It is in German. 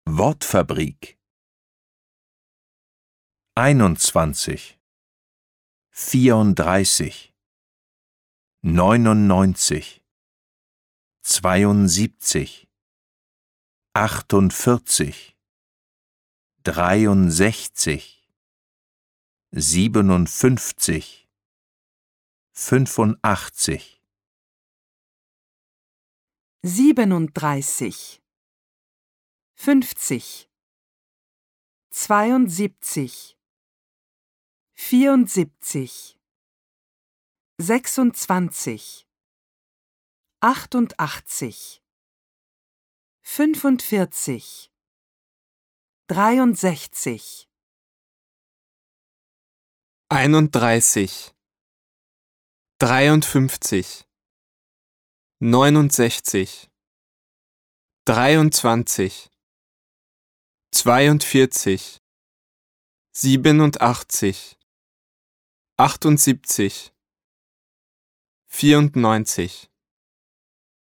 Wortfabrik 21, 34, 99, 72, 48, 63, 57, 85, 37, 50, 72, 74, 26, 88, 45, 63, 31, 53, 69, 23, 42, 87, 78, 94